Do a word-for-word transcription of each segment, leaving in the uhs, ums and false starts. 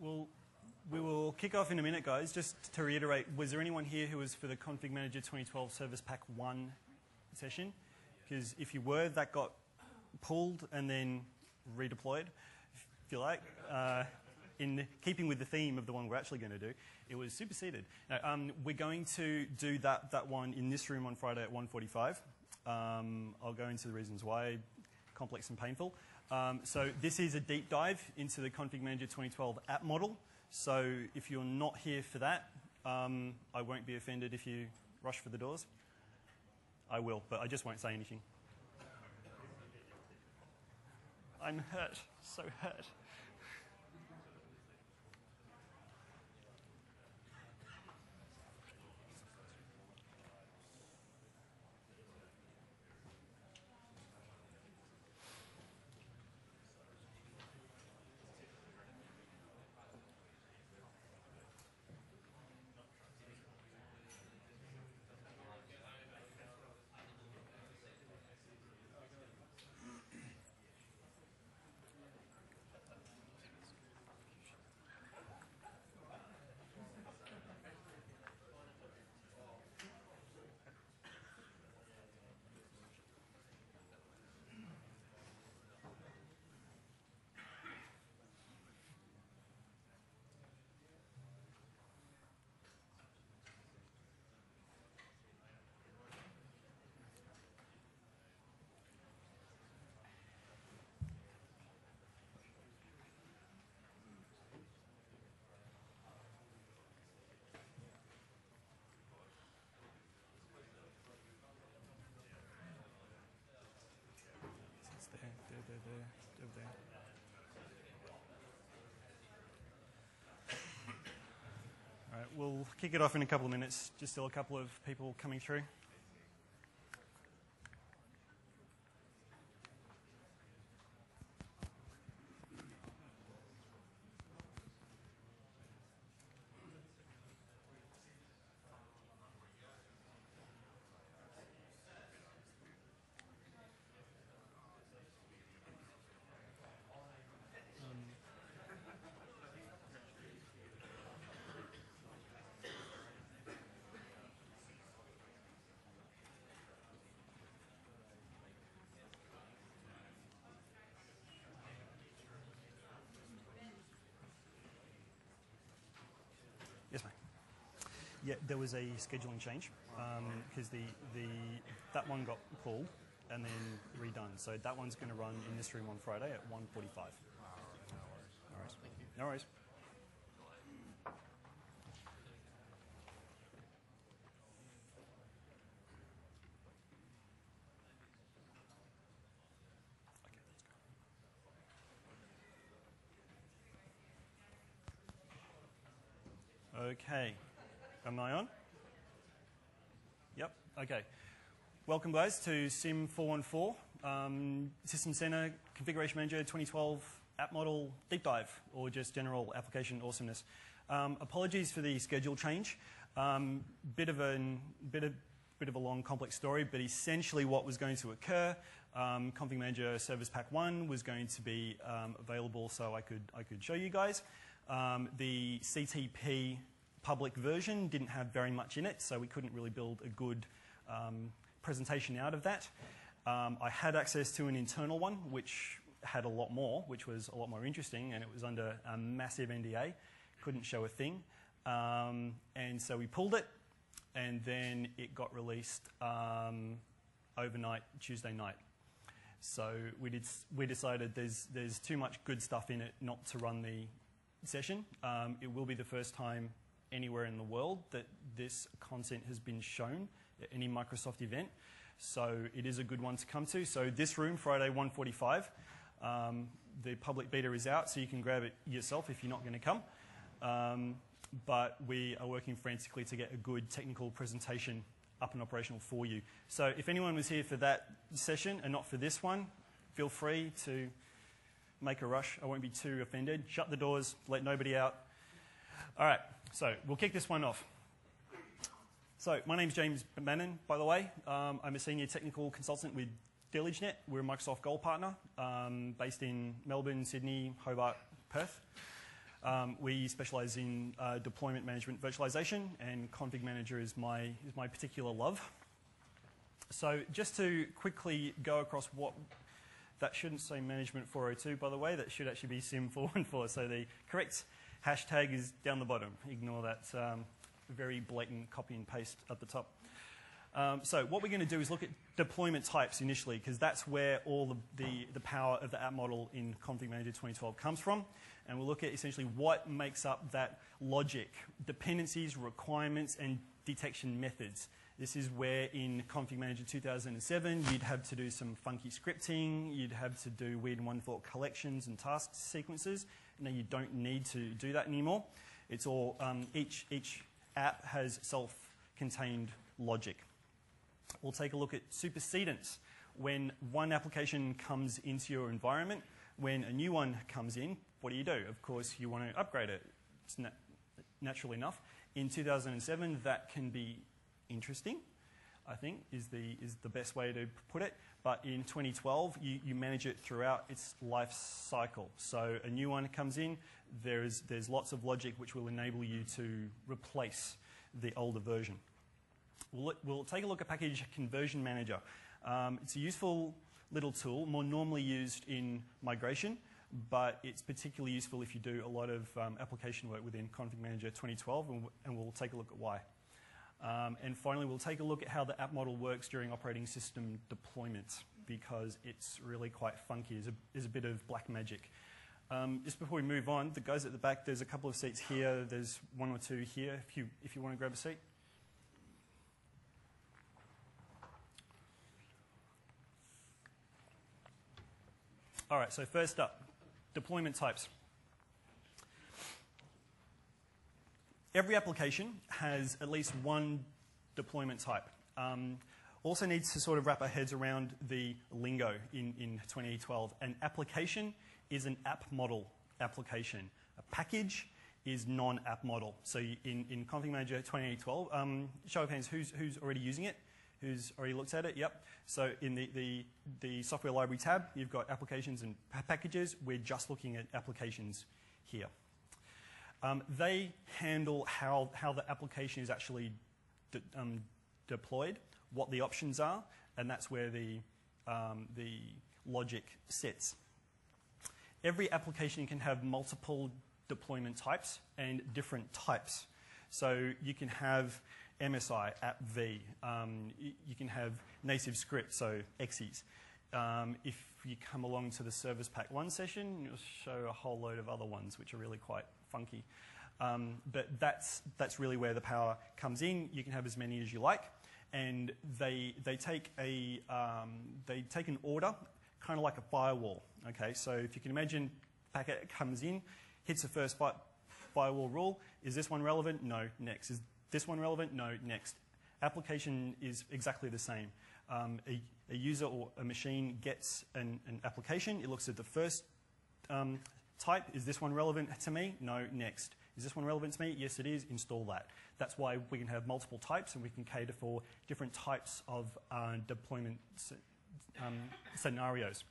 well, we will kick off in a minute, guys. Just to reiterate, was there anyone here who was for the Config Manager twenty twelve Service Pack one session? Because if you were, that got pulled and then redeployed, if you like. Uh, in keeping with the theme of the one we're actually going to do, it was superseded. Now, um, we're going to do that, that one in this room on Friday at one forty-five. Um, I'll go into the reasons why, complex and painful. Um, so this is a deep dive into the Config Manager twenty twelve app model. So if you're not here for that, um, I won't be offended if you rush for the doors. I will, but I just won't say anything. I'm hurt, so hurt. There, there, over there. All right, we'll kick it off in a couple of minutes. Just still a couple of people coming through. Yes, ma'am. Yeah, there was a scheduling change because um, the, the, that one got pulled and then redone. So that one's going to run in this room on Friday at one forty-five. No worries. No worries. Okay, am I on? Yep, okay. Welcome guys to Sim four one four, um, System Center Configuration Manager twenty twelve App Model Deep Dive, or just general application awesomeness. Um, apologies for the schedule change. Um, bit of a bit of bit of a long, complex story, but essentially what was going to occur, um, Config Manager Service Pack one was going to be um, available so I could I could show you guys. Um, the C T P public version didn't have very much in it, so we couldn't really build a good um, presentation out of that. Um, I had access to an internal one, which had a lot more, which was a lot more interesting, and it was under a massive N D A. Couldn't show a thing. Um, and so we pulled it, and then it got released um, overnight, Tuesday night. So we, did, we decided there's, there's too much good stuff in it not to run the session. Um, it will be the first time anywhere in the world that this content has been shown at any Microsoft event. So it is a good one to come to. So this room, Friday one forty-five, um, the public beta is out, so you can grab it yourself if you're not going to come. Um, but we are working frantically to get a good technical presentation up and operational for you. So if anyone was here for that session and not for this one, feel free to make a rush. I won't be too offended. Shut the doors, let nobody out. All right, so we'll kick this one off. So my name's James Bannon, by the way. Um, I'm a senior technical consultant with DiligeNet. We're a Microsoft Gold partner um, based in Melbourne, Sydney, Hobart, Perth. Um, we specialize in uh, deployment management virtualization, and Config Manager is my, is my particular love. So just to quickly go across what, that shouldn't say management four oh two, by the way, that should actually be sim four one four. So the correct hashtag is down the bottom. Ignore that um, very blatant copy and paste at the top. Um, so what we're going to do is look at deployment types initially, because that's where all the, the, the power of the app model in Config Manager twenty twelve comes from. And we'll look at essentially what makes up that logic, dependencies, requirements, and detection methods. This is where in Config Manager two thousand seven, you'd have to do some funky scripting, you'd have to do weird and wonderful collections and task sequences. Now you don't need to do that anymore. It's all, um, each, each app has self-contained logic. We'll take a look at supersedence. When one application comes into your environment, when a new one comes in, what do you do? Of course, you want to upgrade it. It's nat natural enough. In two thousand seven, that can be interesting, I think, is the, is the best way to put it. But in twenty twelve, you, you manage it throughout its life cycle. So a new one comes in, there's, there's lots of logic which will enable you to replace the older version. We'll, we'll take a look at Package Conversion Manager. Um, it's a useful little tool, more normally used in migration, but it's particularly useful if you do a lot of um, application work within Config Manager twenty twelve, and, and we'll take a look at why. Um, and finally, we'll take a look at how the app model works during operating system deployment, because it's really quite funky. There's a, there's a bit of black magic. Um, just before we move on, the guys at the back, there's a couple of seats here. There's one or two here if you, if you want to grab a seat. All right, so first up, deployment types. Every application has at least one deployment type. Um, also needs to sort of wrap our heads around the lingo in, in twenty twelve. An application is an app model application. A package is non-app model. So in, in Config Manager twenty twelve, um, show of hands, who's, who's already using it? Who's already looked at it? Yep. So in the, the, the software library tab, you've got applications and pa packages. We're just looking at applications here. Um, they handle how, how the application is actually de um, deployed, what the options are, and that's where the, um, the logic sits. Every application can have multiple deployment types and different types. So you can have M S I, AppV. Um, you can have native script, so exes. Um, if you come along to the Service Pack one session, you'll show a whole load of other ones which are really quite funky. Um, but that's, that's really where the power comes in. You can have as many as you like. And they, they, take, a, um, they take an order, kind of like a firewall. Okay, so if you can imagine, packet comes in, hits the first fi firewall rule. Is this one relevant? No, next. Is this one relevant? No, next. Application is exactly the same. Um, a, a user or a machine gets an, an application. It looks at the first um, type. Is this one relevant to me? No, next. Is this one relevant to me? Yes, it is. Install that. That's why we can have multiple types, and we can cater for different types of uh, deployment um, scenarios.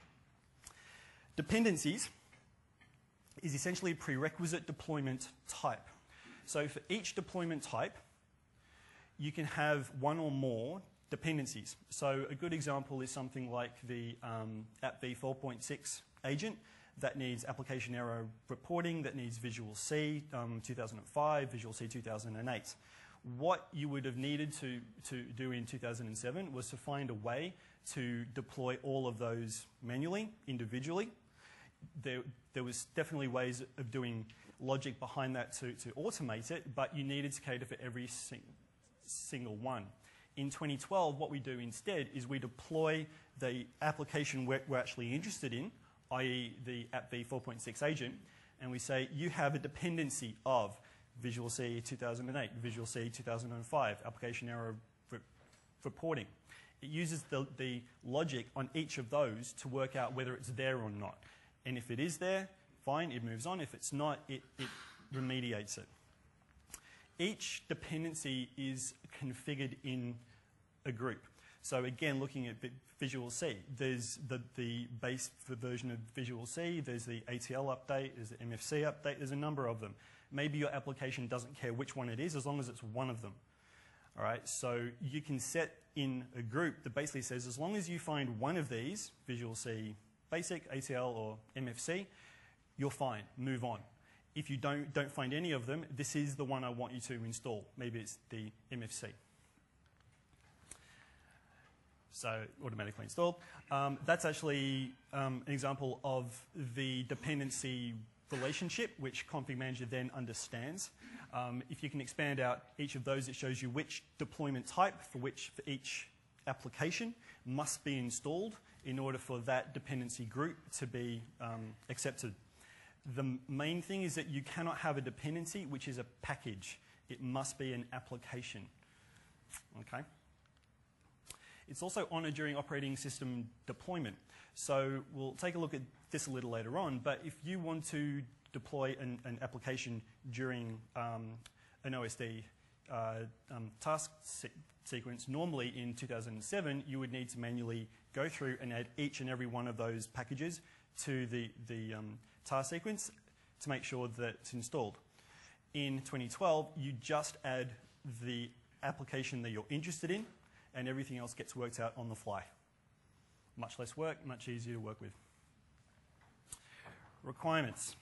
Dependencies is essentially a prerequisite deployment type. So for each deployment type, you can have one or more dependencies. So a good example is something like the um, AppV four point six agent that needs application error reporting, that needs Visual C um, two thousand five, Visual C two thousand eight. What you would have needed to, to do in two thousand seven was to find a way to deploy all of those manually, individually. There, there was definitely ways of doing logic behind that to, to automate it, but you needed to cater for every sing, single one. In twenty twelve, what we do instead is we deploy the application we're, we're actually interested in, that is the AppV four point six agent, and we say you have a dependency of Visual C two thousand eight, Visual C two thousand five, application error re reporting. It uses the, the logic on each of those to work out whether it's there or not. And if it is there, fine, it moves on. If it's not, it, it remediates it. Each dependency is configured in a group. So again, looking at Visual C, there's the, the base version of Visual C, there's the A T L update, there's the M F C update, there's a number of them. Maybe your application doesn't care which one it is as long as it's one of them. All right, so you can set in a group that basically says as long as you find one of these, Visual C Basic, A T L, or M F C, you're fine, move on. If you don't, don't find any of them, this is the one I want you to install. Maybe it's the M F C. So automatically installed. Um, that's actually um, an example of the dependency relationship, which Config Manager then understands. Um, if you can expand out each of those, it shows you which deployment type for which for each application must be installed in order for that dependency group to be um, accepted. The main thing is that you cannot have a dependency which is a package. It must be an application. Okay. It's also honoured during operating system deployment. So we'll take a look at this a little later on, but if you want to deploy an, an application during um, an O S D uh, um, task se sequence, normally in two thousand seven, you would need to manually go through and add each and every one of those packages to the, the um, task sequence to make sure that it's installed. In twenty twelve, you just add the application that you're interested in, and everything else gets worked out on the fly. Much less work, much easier to work with. Requirements.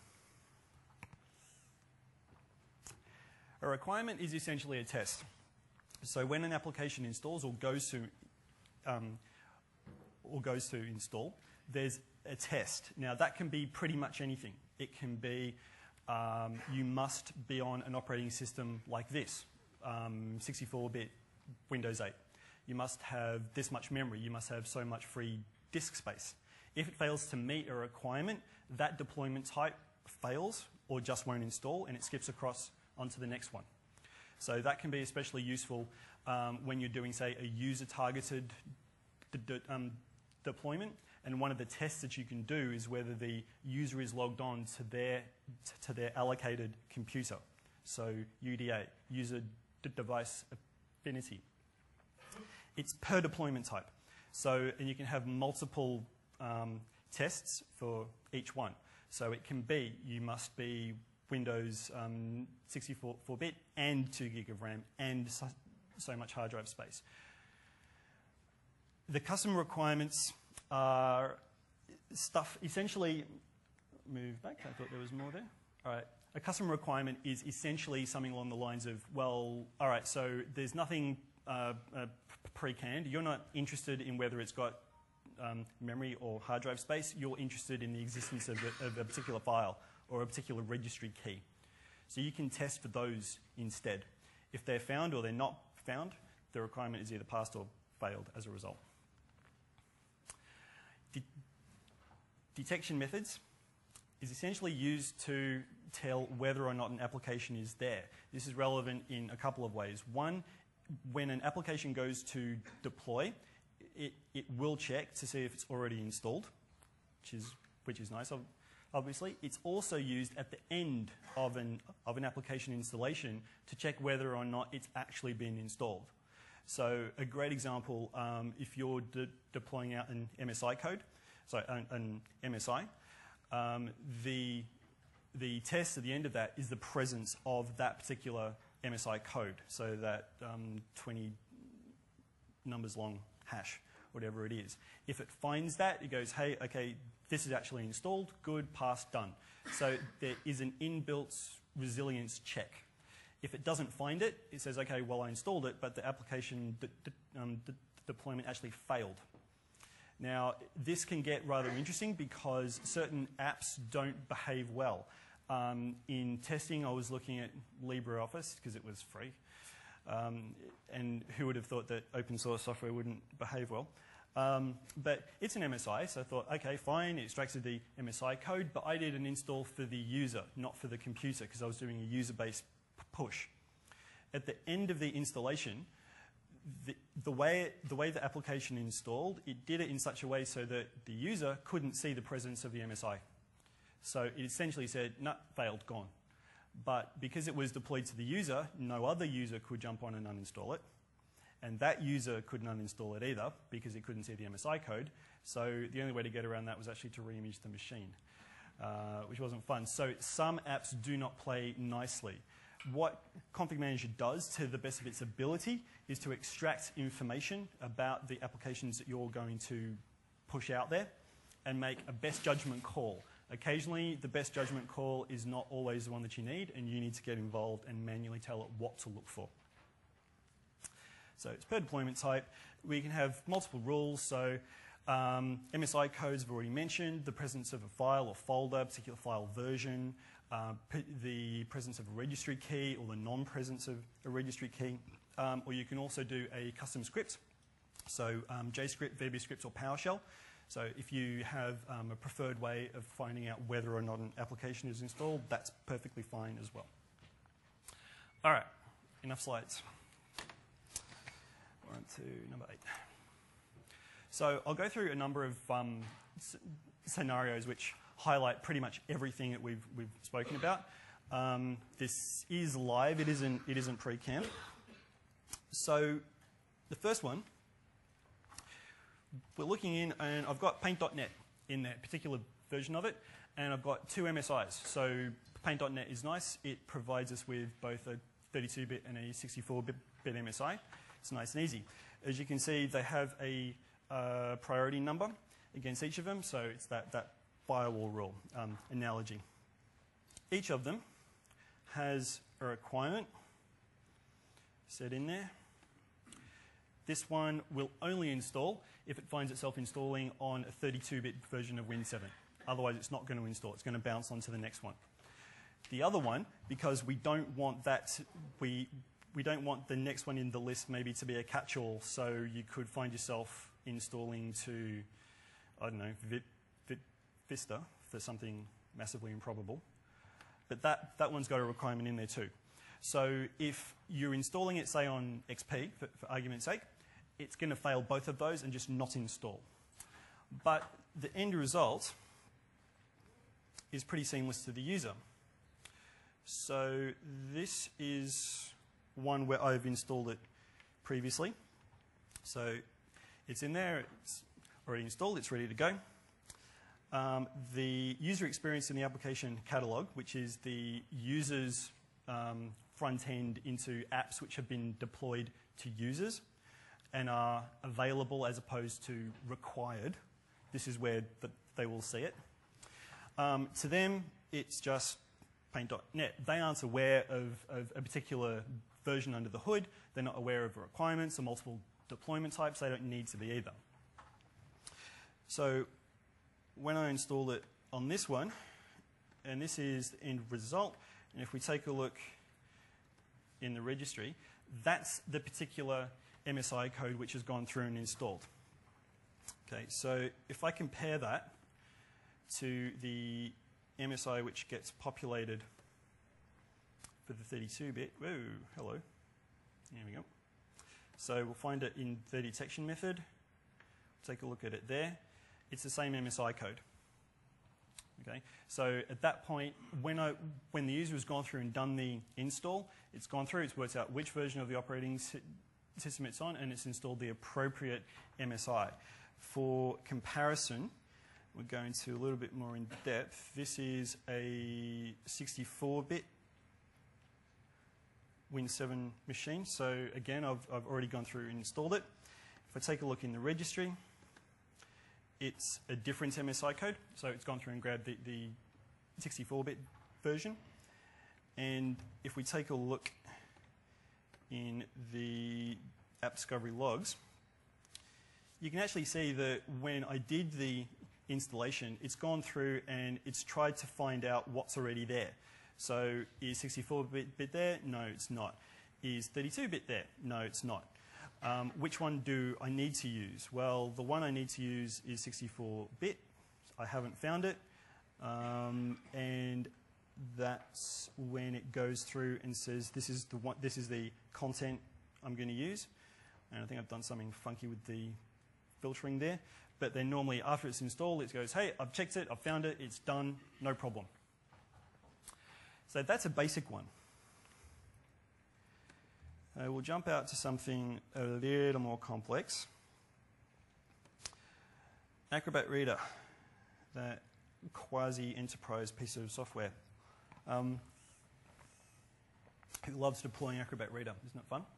A requirement is essentially a test. So when an application installs or goes to, um, or goes to install, there's a test. Now that can be pretty much anything. It can be um, you must be on an operating system like this, um, sixty-four bit Windows eight. You must have this much memory. You must have so much free disk space. If it fails to meet a requirement, that deployment type fails or just won't install, and it skips across onto the next one. So that can be especially useful um, when you're doing, say, a user-targeted de de um, deployment. And one of the tests that you can do is whether the user is logged on to their, to their allocated computer. So U D A, User D Device Affinity. It's per deployment type. So, and you can have multiple um, tests for each one. So it can be, you must be Windows um, sixty-four bit and two gig of RAM and so, so much hard drive space. The custom requirements are stuff, essentially, move back, I thought there was more there. All right, a custom requirement is essentially something along the lines of, well, all right, so there's nothing uh, uh, pre-canned. You're not interested in whether it's got um, memory or hard drive space. You're interested in the existence of a, of a particular file or a particular registry key. So you can test for those instead. If they're found or they're not found, the requirement is either passed or failed as a result. De detection methods is essentially used to tell whether or not an application is there. This is relevant in a couple of ways. One, when an application goes to deploy, it, it will check to see if it's already installed, which is, which is nice, obviously. It's also used at the end of an, of an application installation to check whether or not it's actually been installed. So a great example, um, if you're de deploying out an M S I code, sorry, an, an M S I, um, the, the test at the end of that is the presence of that particular M S I code, so that um, twenty numbers long hash, whatever it is. If it finds that, it goes, hey, okay, this is actually installed, good, passed, done. So there is an inbuilt resilience check. If it doesn't find it, it says, okay, well, I installed it, but the application de de um, de deployment actually failed. Now, this can get rather interesting because certain apps don't behave well. Um, in testing, I was looking at LibreOffice because it was free. Um, and who would have thought that open source software wouldn't behave well? Um, but it's an M S I, so I thought, okay, fine, it extracted the M S I code, but I did an install for the user, not for the computer, because I was doing a user-based push. At the end of the installation, the, the, way, the way the application installed, it did it in such a way so that the user couldn't see the presence of the M S I. So it essentially said, no, failed, gone. But because it was deployed to the user, no other user could jump on and uninstall it. And that user couldn't uninstall it either because it couldn't see the M S I code. So the only way to get around that was actually to re-image the machine, uh, which wasn't fun. So some apps do not play nicely. What Config Manager does, to the best of its ability, is to extract information about the applications that you're going to push out there and make a best judgment call. Occasionally, the best judgment call is not always the one that you need, and you need to get involved and manually tell it what to look for. So it's per deployment type. We can have multiple rules. So um, M S I codes I've already mentioned, the presence of a file or folder, particular file version, uh, the presence of a registry key or the non-presence of a registry key. Um, or you can also do a custom script. So um, JScript, V B Script, or PowerShell. So if you have um, a preferred way of finding out whether or not an application is installed, that's perfectly fine as well. All right, enough slides. We're on to number eight. So I'll go through a number of um, scenarios which highlight pretty much everything that we've, we've spoken about. Um, this is live, it isn't, it isn't pre-canned. So the first one, we're looking in, and I've got paint dot net in that particular version of it, and I've got two M S Is. So paint dot net is nice. It provides us with both a thirty-two bit and a sixty-four bit M S I. It's nice and easy. As you can see, they have a uh, priority number against each of them, so it's that, that firewall rule um, analogy. Each of them has a requirement set in there. This one will only install if it finds itself installing on a thirty-two bit version of Win seven. Otherwise, it's not going to install. It's going to bounce on to the next one. The other one, because we don't want that, we, we don't want the next one in the list maybe to be a catch-all, so you could find yourself installing to, I don't know, Vit, Vit, Vista for something massively improbable. But that, that one's got a requirement in there too. So if you're installing it, say, on X P, for, for argument's sake, it's going to fail both of those and just not install. But the end result is pretty seamless to the user. So this is one where I've installed it previously. So it's in there, it's already installed, it's ready to go. Um, the user experience in the application catalog, which is the user's um, front end into apps which have been deployed to users and are available as opposed to required. This is where the, they will see it. Um, to them, it's just paint dot net. They aren't aware of, of a particular version under the hood. They're not aware of the requirements or multiple deployment types. They don't need to be either. So when I install it on this one, and this is the end result, and if we take a look in the registry, that's the particular M S I code which has gone through and installed. Okay, so if I compare that to the M S I which gets populated for the thirty-two bit, whoa, hello, there we go. So we'll find it in the detection method, take a look at it there. It's the same M S I code. Okay, so at that point, when, I, when the user has gone through and done the install, it's gone through, it's worked out which version of the operating system it's on, and it's installed the appropriate M S I. For comparison, we're going to a little bit more in depth. This is a sixty-four bit Win seven machine. So again, I've, I've already gone through and installed it. If I take a look in the registry, it's a different M S I code. So it's gone through and grabbed the, the sixty-four bit version. And if we take a look in the app discovery logs, you can actually see that when I did the installation, it's gone through and it's tried to find out what's already there. So is sixty-four bit there? No, it's not. Is thirty-two bit there? No, it's not. Um, which one do I need to use? Well, the one I need to use is sixty-four bit. I haven't found it. Um, and that's when it goes through and says this is the one, this is the content I'm going to use. And I think I've done something funky with the filtering there. But then normally after it's installed, it goes, hey, I've checked it, I've found it, it's done, no problem. So that's a basic one. Uh, we'll jump out to something a little more complex. Acrobat Reader, that quasi-enterprise piece of software. Um, who loves deploying Acrobat Reader? Isn't it fun?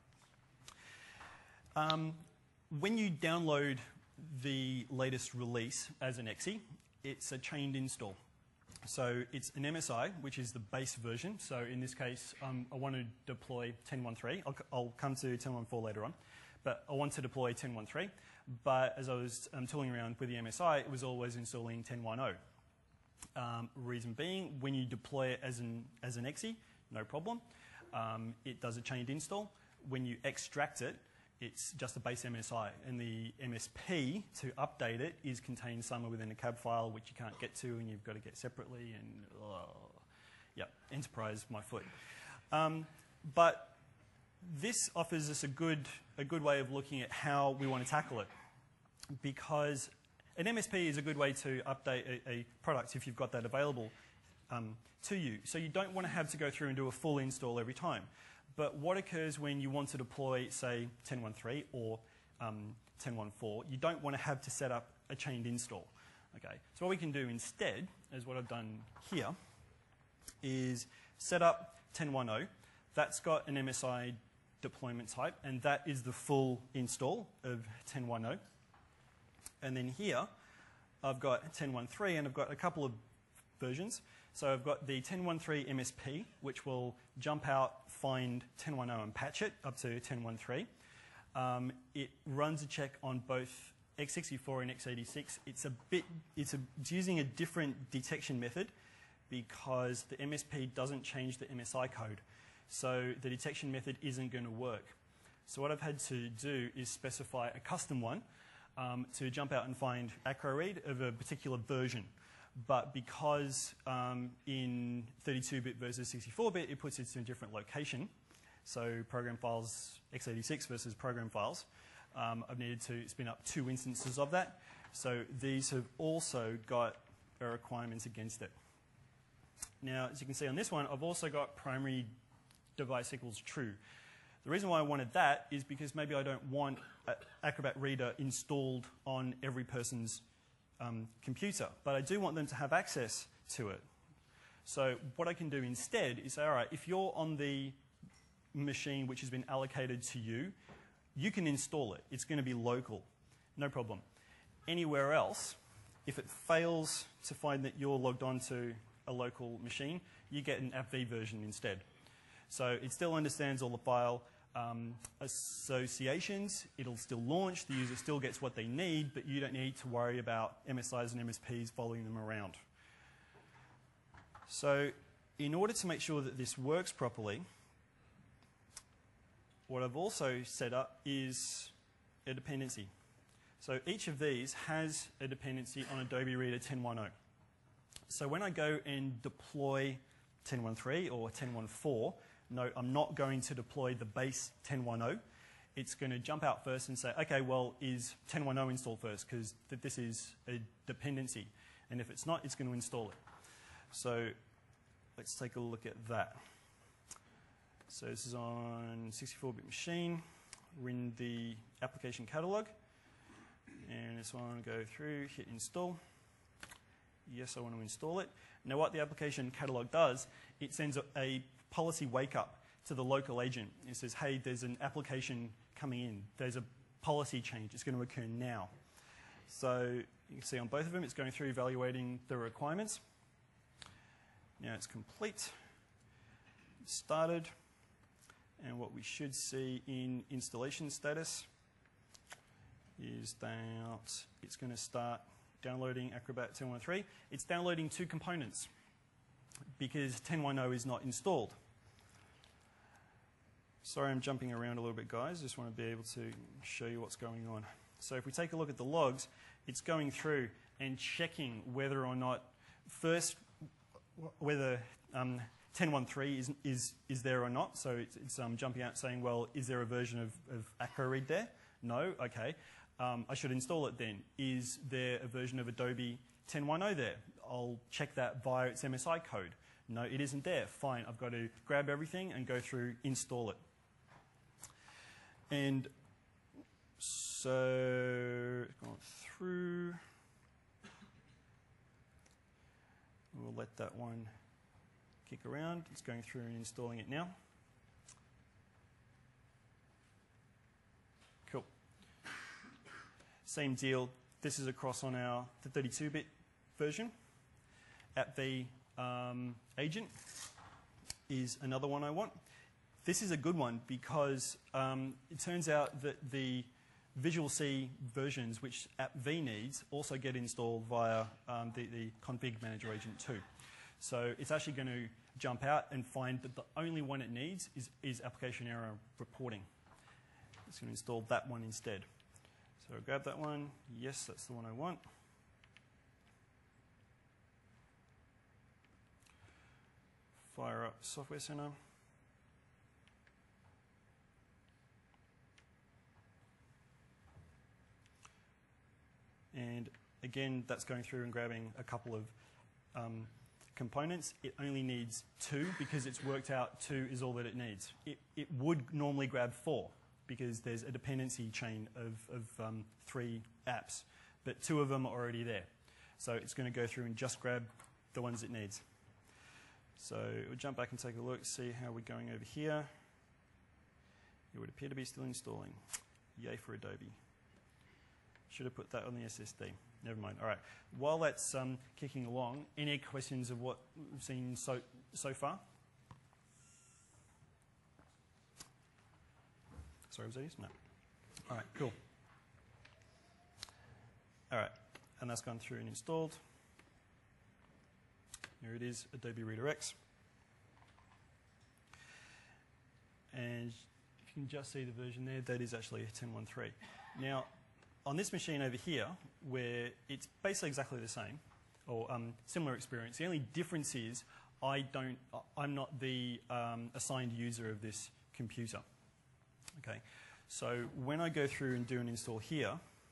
Um, when you download the latest release as an exe, it's a chained install. So it's an M S I, which is the base version. So in this case, um, I want to deploy ten point thirteen. I'll, I'll come to ten point fourteen later on. But I want to deploy ten point thirteen. But as I was um, tooling around with the M S I, it was always installing ten point ten. Um, reason being, when you deploy it as an, as an exe, no problem. Um, it does a chained install. When you extract it, it's just a base M S I, and the M S P to update it is contained somewhere within a cab file, which you can't get to, and you've got to get separately. And uh, yeah, enterprise, my foot. Um, but this offers us a good a good way of looking at how we want to tackle it, because an M S P is a good way to update a, a product if you've got that available um, to you. So you don't want to have to go through and do a full install every time. But what occurs when you want to deploy, say, ten point thirteen or um, ten point fourteen? You don't want to have to set up a chained install. Okay. So what we can do instead, is what I've done here, is set up ten point ten. That's got an M S I deployment type, and that is the full install of ten point ten. And then here, I've got ten point thirteen, and I've got a couple of versions. So I've got the ten point thirteen M S P, which will jump out, find ten point ten and patch it up to ten point thirteen. Um, it runs a check on both x sixty-four and x eighty-six. It's a bit, it's, a, it's using a different detection method because the M S P doesn't change the M S I code. So the detection method isn't going to work. So what I've had to do is specify a custom one um, to jump out and find acro read of a particular version. But because um, in thirty-two bit versus sixty-four bit, it puts it in a different location. So program files x eighty-six versus program files. Um, I've needed to spin up two instances of that. So these have also got a requirements against it. Now, as you can see on this one, I've also got primary device equals true. The reason why I wanted that is because maybe I don't want Acrobat Reader installed on every person's Um, computer, but I do want them to have access to it. So what I can do instead is say, all right, if you're on the machine which has been allocated to you, you can install it. It's going to be local, no problem. Anywhere else, if it fails to find that you're logged onto a local machine, you get an app V version instead. So it still understands all the file Um, associations, it'll still launch, the user still gets what they need, but you don't need to worry about M S Is and M S Ps following them around. So in order to make sure that this works properly, what I've also set up is a dependency. So each of these has a dependency on Adobe Reader ten point ten. So when I go and deploy ten point thirteen or ten point fourteen, no, I'm not going to deploy the base ten point ten. It's going to jump out first and say, okay, well, is ten point ten installed first? Because th this is a dependency. And if it's not, it's going to install it. So let's take a look at that. So this is on sixty-four bit machine. We're in the application catalog. And this one, go through, hit install. Yes, I want to install it. Now what the application catalog does, it sends a, a policy wake up to the local agent. It says, hey, there's an application coming in. There's a policy change. It's going to occur now. So you can see on both of them, it's going through evaluating the requirements. Now it's complete. It's started. And what we should see in installation status is that it's going to start downloading Acrobat ten point thirteen. It's downloading two components because ten point ten is not installed. Sorry, I'm jumping around a little bit, guys. Just want to be able to show you what's going on. So if we take a look at the logs, it's going through and checking whether or not, first, whether um, ten point thirteen is, is, is there or not. So it's, it's um, jumping out saying, well, is there a version of, of AcroRead there? No? Okay. Um, I should install it then. Is there a version of Adobe ten point ten there? I'll check that via its M S I code. No, it isn't there. Fine, I've got to grab everything and go through, install it. And so it's gone through. We'll let that one kick around. It's going through and installing it now. Cool. Same deal. This is across on our thirty-two bit version. AppV um, agent is another one I want. This is a good one because um, it turns out that the Visual C versions, which AppV needs, also get installed via um, the, the config manager agent too. So it's actually going to jump out and find that the only one it needs is, is application error reporting. It's going to install that one instead. So I'll grab that one. Yes, that's the one I want. Fire up Software Center. And again, that's going through and grabbing a couple of um, components. It only needs two because it's worked out two is all that it needs. It, it would normally grab four because there's a dependency chain of, of um, three apps, but two of them are already there. So it's going to go through and just grab the ones it needs. So we'll jump back and take a look, see how we're going over here. It would appear to be still installing. Yay for Adobe. Should have put that on the S S D. Never mind. All right. While that's um, kicking along, any questions of what we've seen so, so far? Sorry, was that yours? No. All right, cool. All right, and that's gone through and installed. Here it is, Adobe Reader X. And you can just see the version there. That is actually a ten point thirteen. Now, on this machine over here, where it's basically exactly the same, or um, similar experience, the only difference is I don't, I'm not the um, assigned user of this computer. Okay, so when I go through and do an install here,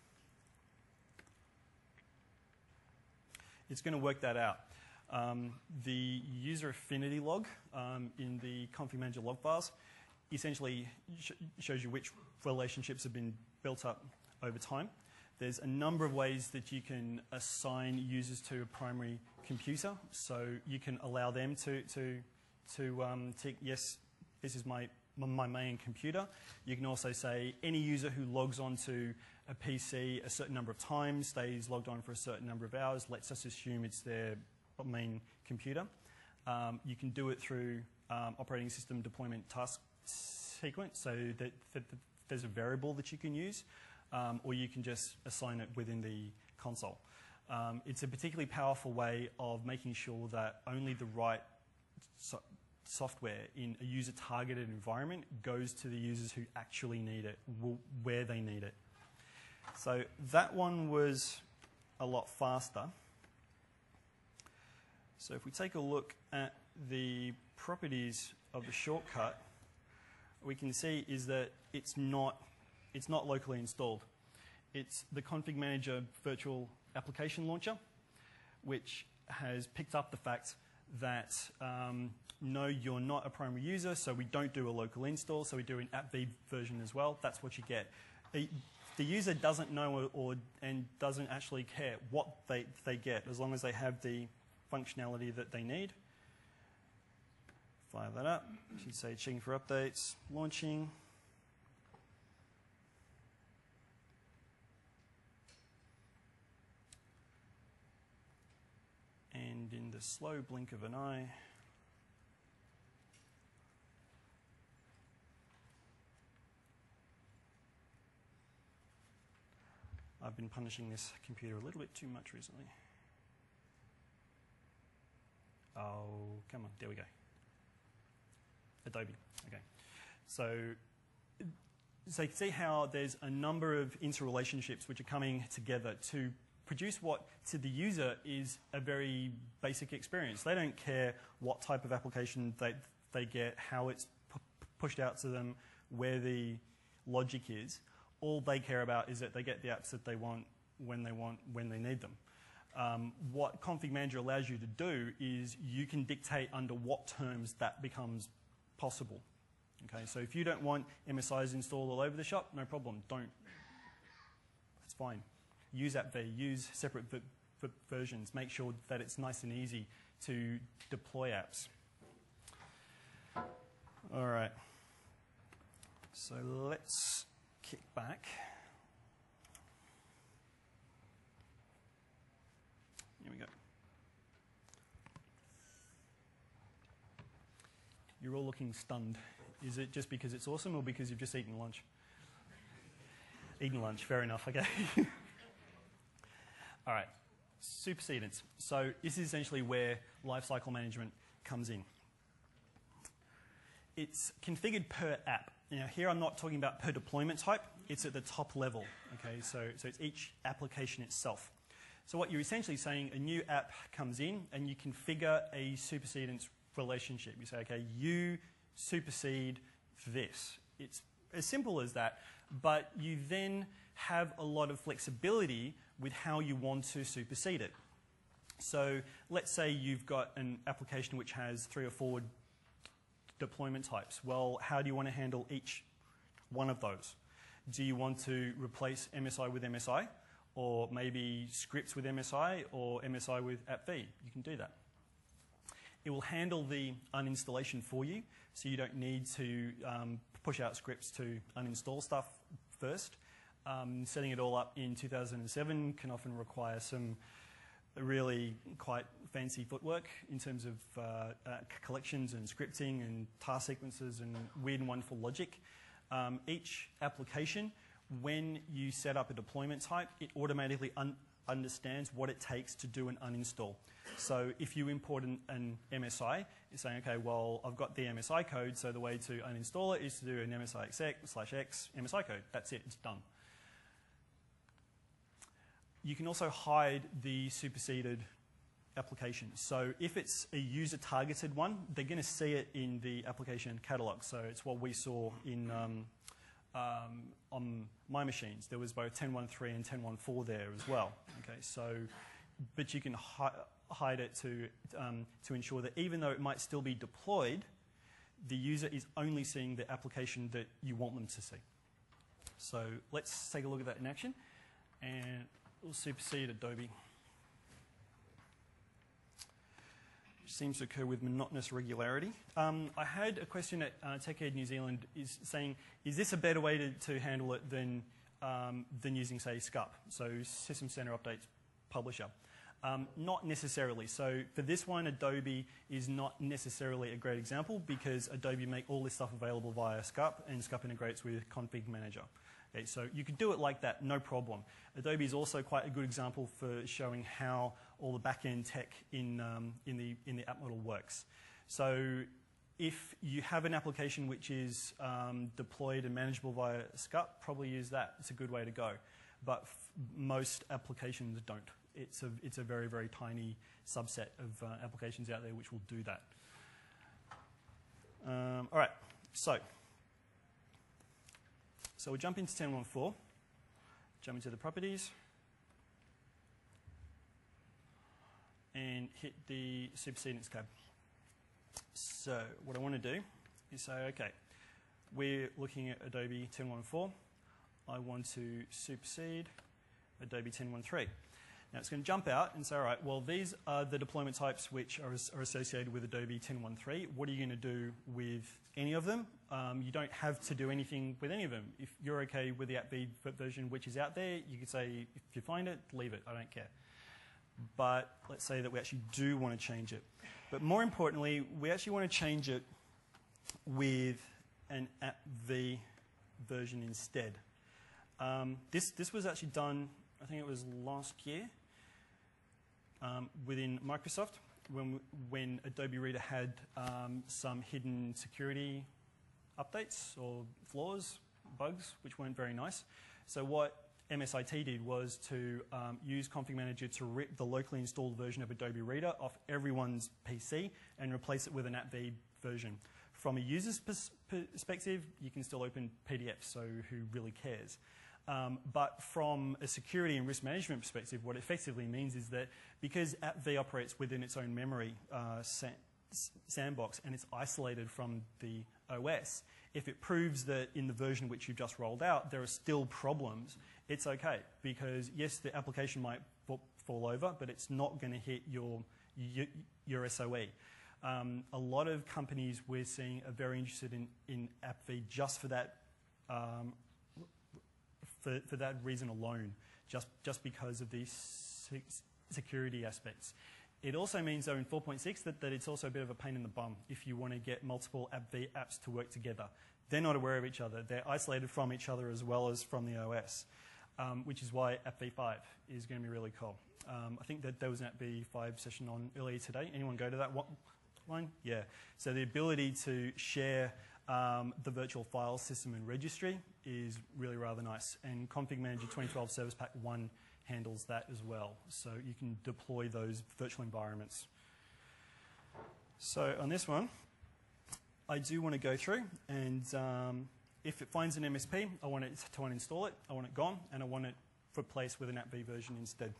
it's going to work that out. Um, the user affinity log um, in the config manager log files essentially sh shows you which relationships have been built up over time. There's a number of ways that you can assign users to a primary computer. So you can allow them to, to, to um, tick, yes, this is my, my main computer. You can also say any user who logs onto a P C a certain number of times, stays logged on for a certain number of hours, lets us assume it's their main computer. Um, you can do it through um, operating system deployment task sequence, so that, that, that there's a variable that you can use. Um, or you can just assign it within the console. Um, it's a particularly powerful way of making sure that only the right so software in a user-targeted environment goes to the users who actually need it, where they need it. So that one was a lot faster. So if we take a look at the properties of the shortcut, we can see is that it's not It's not locally installed. It's the config manager virtual application launcher, which has picked up the fact that um, no, you're not a primary user, so we don't do a local install, so we do an AppV version as well. That's what you get. The, the user doesn't know or, or and doesn't actually care what they, they get, as long as they have the functionality that they need. Fire that up. You should say checking for updates, launching. And in the slow blink of an eye, I've been punishing this computer a little bit too much recently. Oh, come on, there we go. Adobe, okay. So, so you can see how there's a number of interrelationships which are coming together to produce what to the user is a very basic experience. They don't care what type of application they, they get, how it's pu pushed out to them, where the logic is. All they care about is that they get the apps that they want, when they want, when they need them. Um, what Config Manager allows you to do is you can dictate under what terms that becomes possible. Okay, so if you don't want M S Is installed all over the shop, no problem, don't. That's fine. Use AppV, use separate v v versions, make sure that it's nice and easy to deploy apps. All right, so let's kick back. Here we go. You're all looking stunned. Is it just because it's awesome or because you've just eaten lunch? Eaten lunch, fair enough, okay. All right, supersedence. So this is essentially where lifecycle management comes in. It's configured per app. Now here I'm not talking about per deployment type, it's at the top level, okay? So, so it's each application itself. So what you're essentially saying, a new app comes in and you configure a supersedence relationship. You say, okay, you supersede this. It's as simple as that, but you then have a lot of flexibility with how you want to supersede it. So let's say you've got an application which has three or four deployment types. Well, how do you want to handle each one of those? Do you want to replace M S I with M S I? Or maybe scripts with M S I or M S I with AppV? You can do that. It will handle the uninstallation for you, so you don't need to um, push out scripts to uninstall stuff first. Um, setting it all up in two thousand seven can often require some really quite fancy footwork in terms of uh, uh, collections and scripting and task sequences and weird and wonderful logic. Um, each application, when you set up a deployment type, it automatically un understands what it takes to do an uninstall. So if you import an, an M S I, you're saying, okay, well, I've got the M S I code, so the way to uninstall it is to do an M S I exec slash x M S I code. That's it, it's done. You can also hide the superseded application. So if it's a user-targeted one, they're going to see it in the application catalog. So it's what we saw in um, um, on my machines. There was both ten point one three and ten point one four there as well. Okay, so but you can hi hide it to um, to ensure that even though it might still be deployed, the user is only seeing the application that you want them to see. So let's take a look at that in action, and we'll supersede Adobe. Seems to occur with monotonous regularity. Um, I had a question at uh, TechEd New Zealand is saying, is this a better way to, to handle it than, um, than using, say, S C U P, so System Center Updates Publisher? Um, not necessarily. So for this one, Adobe is not necessarily a great example because Adobe make all this stuff available via S C U P, and S C U P integrates with Config Manager. Okay, so you could do it like that, no problem. Adobe is also quite a good example for showing how all the back-end tech in, um, in, the, in the app model works. So if you have an application which is um, deployed and manageable via S C U P, probably use that. It's a good way to go. But f most applications don't. It's a, it's a very, very tiny subset of uh, applications out there which will do that. Um, all right, so. So we'll jump into ten point one four, jump into the properties, and hit the supersedence tab. So what I want to do is say, okay, we're looking at Adobe ten point one four. I want to supersede Adobe ten point one three. Now it's going to jump out and say, all right, well, these are the deployment types which are, are associated with Adobe ten point one three. What are you going to do with any of them? Um, you don't have to do anything with any of them. If you're okay with the AppV version which is out there, you could say, if you find it, leave it, I don't care. But let's say that we actually do want to change it. But more importantly, we actually want to change it with an AppV version instead. Um, this, this was actually done, I think it was last year, um, within Microsoft, when, when Adobe Reader had um, some hidden security updates or flaws, bugs, which weren't very nice. So what M S I T did was to um, use Config Manager to rip the locally installed version of Adobe Reader off everyone's P C and replace it with an AppV version. From a user's pers perspective, you can still open P D Fs, so who really cares? Um, but from a security and risk management perspective, what it effectively means is that because AppV operates within its own memory uh, sa sandbox and it's isolated from the O S, if it proves that in the version which you've just rolled out there are still problems, it's okay, because yes, the application might fall over, but it's not going to hit your, your, your S O E. Um, a lot of companies we're seeing are very interested in, in AppV just for that, um, for, for that reason alone, just, just because of these security aspects. It also means, though, in four point six that, that it's also a bit of a pain in the bum if you want to get multiple AppV apps to work together. They're not aware of each other. They're isolated from each other as well as from the O S, um, which is why AppV five is going to be really cool. Um, I think that there was an AppV five session on earlier today. Anyone go to that one? Yeah. So the ability to share um, the virtual file system and registry is really rather nice. And Config Manager twenty twelve Service Pack one handles that as well. So you can deploy those virtual environments. So on this one, I do want to go through and um, if it finds an M S P, I want it to uninstall it, I want it gone, and I want it replaced with an AppV version instead.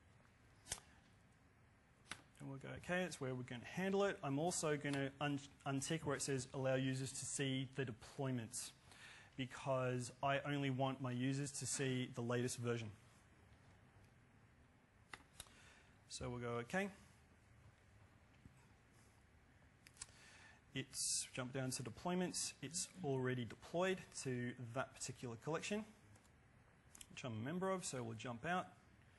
And we'll go, okay, that's where we're going to handle it. I'm also going to un untick where it says allow users to see the deployments, because I only want my users to see the latest version. So we'll go, okay. It's jumped down to deployments. It's already deployed to that particular collection, which I'm a member of, so we'll jump out.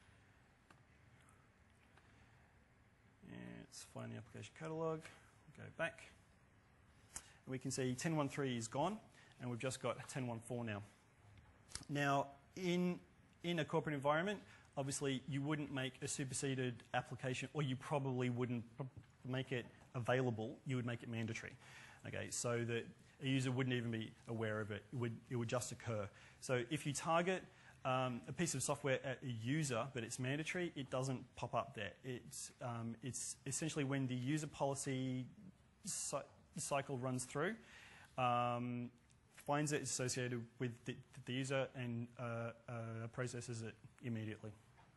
And let's find the application catalog, go back. And we can see ten point thirteen is gone, and we've just got ten point fourteen now. Now, in, in a corporate environment, obviously you wouldn't make a superseded application, or you probably wouldn't make it available, you would make it mandatory. Okay, so that a user wouldn't even be aware of it, it would, it would just occur. So if you target um, a piece of software at a user, but it's mandatory, it doesn't pop up there. It's, um, it's essentially when the user policy cycle runs through, um, finds it associated with the, the user and uh, uh, processes it immediately.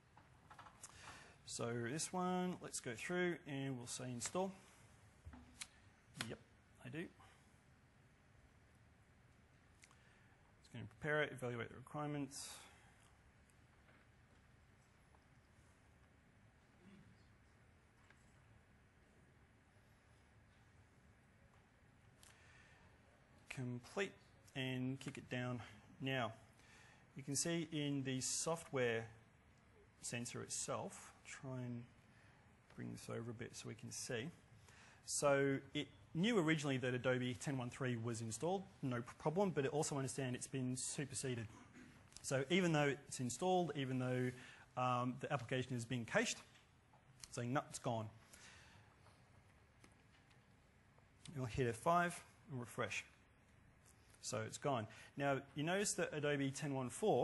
So this one, let's go through and we'll say install. Yep, I do. It's going to prepare it, evaluate the requirements. Complete, and kick it down. Now, you can see in the software sensor itself, try and bring this over a bit so we can see. So it knew originally that Adobe ten point thirteen was installed, no problem, but it also understands it's been superseded. So even though it's installed, even though um, the application is being cached, it's saying, no, it's gone. You'll hit F five and refresh. So it's gone. Now, you notice that Adobe ten point fourteen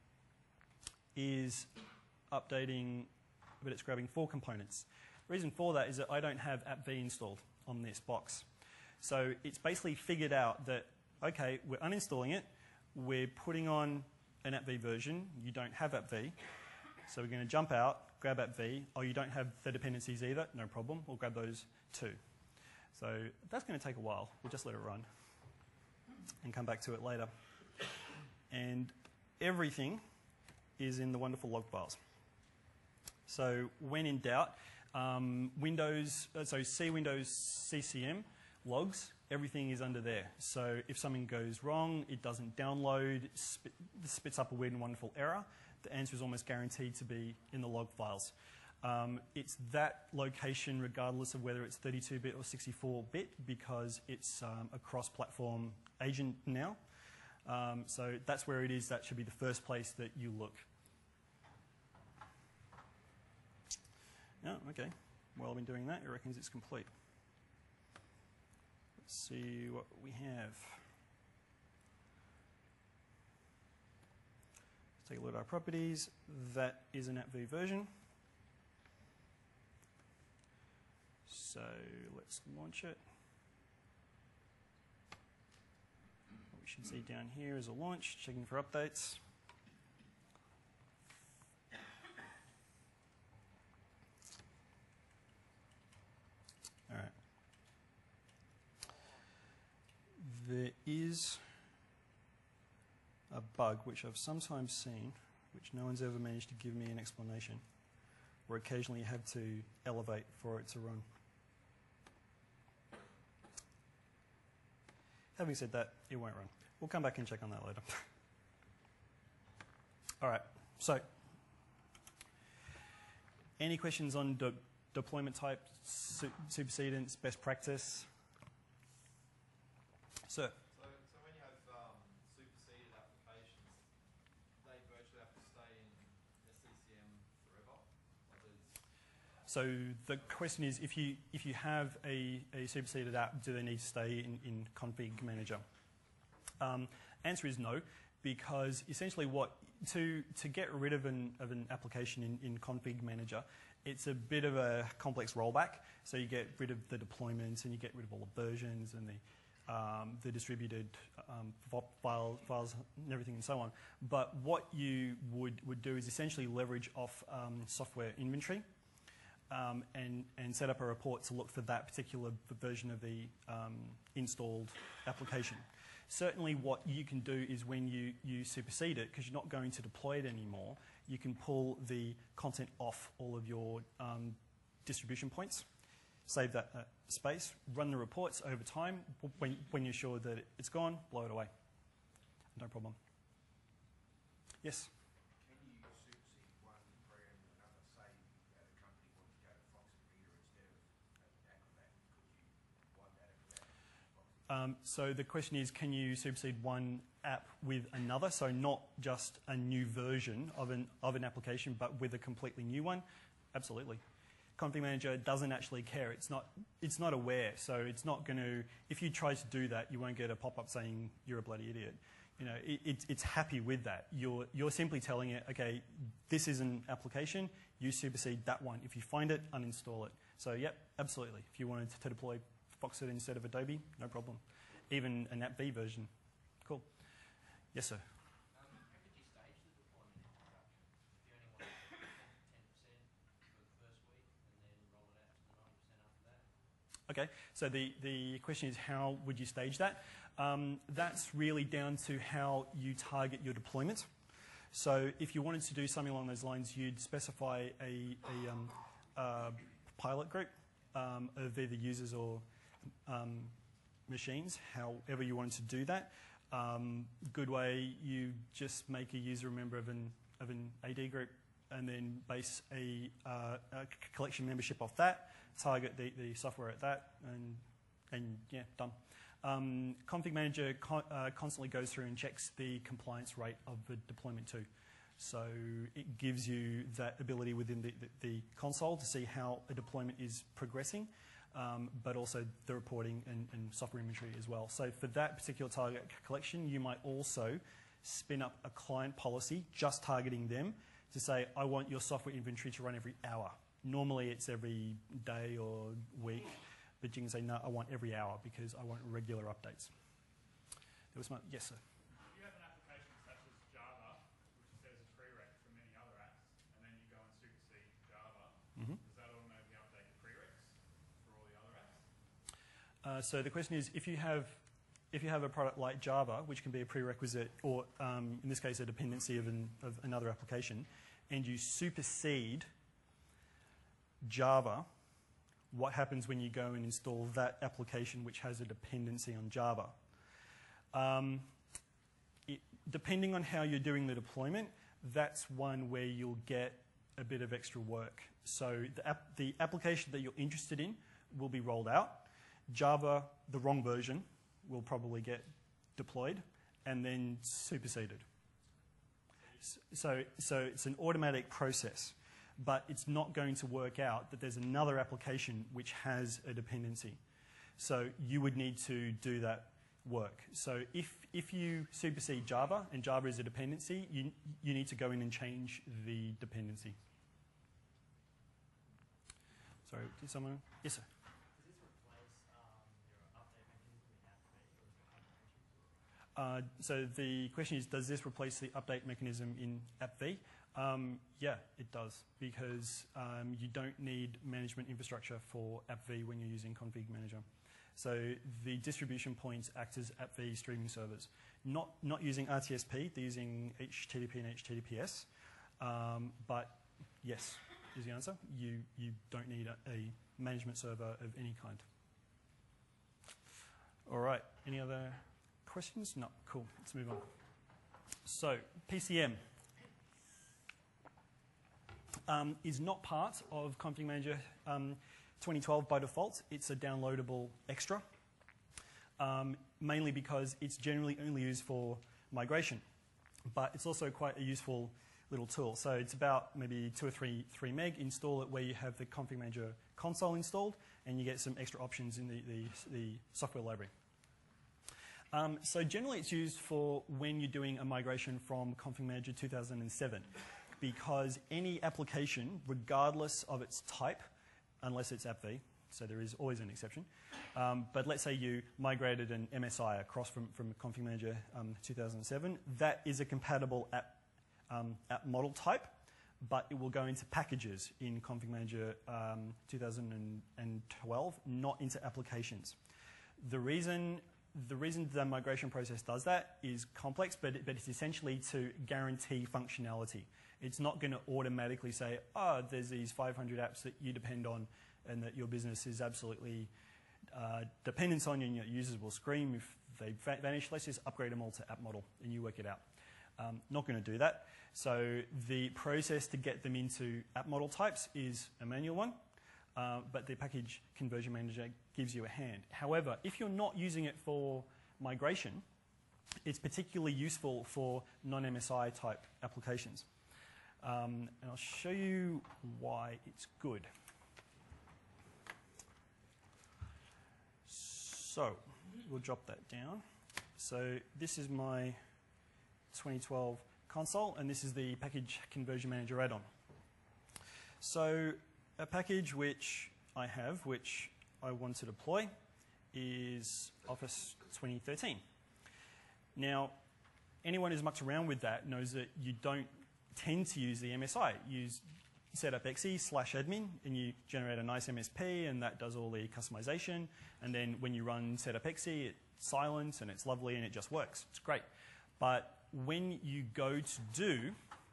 is updating, but it's grabbing four components. The reason for that is that I don't have AppV installed on this box. So it's basically figured out that, okay, we're uninstalling it, we're putting on an AppV version, you don't have AppV, so we're going to jump out, grab AppV. Oh, you don't have the dependencies either? No problem, we'll grab those too. So that's going to take a while, we'll just let it run and come back to it later. And everything is in the wonderful log files. So when in doubt, um, Windows, uh, so C Windows C C M logs, everything is under there. So if something goes wrong, it doesn't download, spit, spits up a weird and wonderful error, the answer is almost guaranteed to be in the log files. Um, it's that location regardless of whether it's thirty-two bit or sixty-four bit, because it's um, a cross-platform agent now. Um, so that's where it is. That should be the first place that you look. Oh, okay. While I've been doing that, it reckons it's complete. Let's see what we have. Let's take a look at our properties. That is an AppV version. So let's launch it. What we should see down here is a launch, checking for updates. All right. is a bug which I've sometimes seen, which no one's ever managed to give me an explanation, where occasionally you have to elevate for it to run. Having said that, it won't run. We'll come back and check on that later. All right, so any questions on de deployment type, su supersedence, best practice? Sir? So, so when you have um, superseded applications, they virtually have to stay in S C C M forever? So the question is, if you if you have a, a superseded app, do they need to stay in, in Config Manager? Um, answer is no, because essentially what to to get rid of an of an application in, in Config Manager, it's a bit of a complex rollback. So you get rid of the deployments and you get rid of all the versions and the um, the distributed um, file, files and everything and so on. But what you would would do is essentially leverage off um, software inventory. Um, and, and set up a report to look for that particular version of the um, installed application. Certainly what you can do is when you, you supersede it, because you're not going to deploy it anymore, you can pull the content off all of your um, distribution points, save that uh, space, run the reports over time. When, when you're sure that it's gone, blow it away. No problem. Yes? Um, so the question is, can you supersede one app with another? So not just a new version of an, of an application, but with a completely new one? Absolutely. Config Manager doesn't actually care. It's not, it's not aware. So it's not going to, if you try to do that, you won't get a pop-up saying you're a bloody idiot. You know, it, it, it's happy with that. You're, you're simply telling it, okay, this is an application, you supersede that one. If you find it, uninstall it. So yep, absolutely. If you wanted to deploy Foxit instead of Adobe, no problem. Even an app V version. Cool. Yes, sir? Um, how could you stage the deployment in production? If you only want ten percent for the first week and then roll it out to the ninety percent after that? Okay, so the, the question is, how would you stage that? Um, that's really down to how you target your deployment. So if you wanted to do something along those lines, you'd specify a, a um, uh, pilot group um, of either users or um, machines, however you wanted to do that. Um, good way, you just make a user a member of an, of an A D group and then base a, uh, a collection membership off that, target the, the software at that, and, and yeah, done. Um, Config Manager con uh, constantly goes through and checks the compliance rate of the deployment too. So it gives you that ability within the, the, the console to see how a deployment is progressing, um, but also the reporting and, and software inventory as well. So for that particular target collection, you might also spin up a client policy just targeting them to say, I want your software inventory to run every hour. Normally it's every day or week. But you can say, no, I want every hour because I want regular updates. There was my, yes, sir. If you have an application such as Java, which says a prereq for many other apps, and then you go and supersede Java, mm-hmm. does that automatically update the prereqs for all the other apps? Uh, so the question is, if you have if you have a product like Java, which can be a prerequisite, or um, in this case, a dependency of, an, of another application, and you supersede Java, what happens when you go and install that application which has a dependency on Java? Um, it, depending on how you're doing the deployment, that's one where you'll get a bit of extra work. So the, app, the application that you're interested in will be rolled out. Java, the wrong version, will probably get deployed and then superseded. So, so it's an automatic process. But it's not going to work out that there's another application which has a dependency. So you would need to do that work. So if, if you supersede Java and Java is a dependency, you, you need to go in and change the dependency. Sorry, did someone? Yes, sir. Does this replace um, your update mechanism in App V? Uh, so the question is, does this replace the update mechanism in App V? Um, yeah, it does, because um, you don't need management infrastructure for App V when you're using Config Manager. So the distribution points act as app-v streaming servers. Not, not using R T S P, they're using H T T P and H T T P S. Um, but yes, is the answer. You, you don't need a, a management server of any kind. All right, any other questions? No, cool, let's move on. So, P C M um, is not part of Config Manager um, twenty twelve by default. It's a downloadable extra, um, mainly because it's generally only used for migration. But it's also quite a useful little tool. So it's about maybe two or three, three meg. Install it where you have the Config Manager console installed, and you get some extra options in the, the, the software library. Um, so generally it's used for when you're doing a migration from Config Manager two thousand seven, because any application, regardless of its type, unless it's app-v, so there is always an exception, um, but let's say you migrated an M S I across from, from Config Manager um, two thousand seven, that is a compatible app, um, app model type, but it will go into packages in Config Manager um, two thousand twelve, not into applications. The reason The reason the migration process does that is complex, but, it, but it's essentially to guarantee functionality. It's not going to automatically say, oh, there's these five hundred apps that you depend on and that your business is absolutely uh, dependent on, and your users will scream if they va vanish. Let's just upgrade them all to app model and you work it out. Um, not going to do that. So the process to get them into app model types is a manual one. Uh, but the package conversion manager gives you a hand. However, if you're not using it for migration, it's particularly useful for non-M S I type applications. Um, and I'll show you why it's good. So we'll drop that down. So this is my twenty twelve console, and this is the package conversion manager add-on. So a package which I have, which I want to deploy, is Office twenty thirteen. Now, anyone who's mucked around with that knows that you don't tend to use the M S I. You use setup.exe slash admin, and you generate a nice M S P, and that does all the customization. And then when you run setup.exe, it's silent, and it's lovely, and it just works. It's great. But when you go to do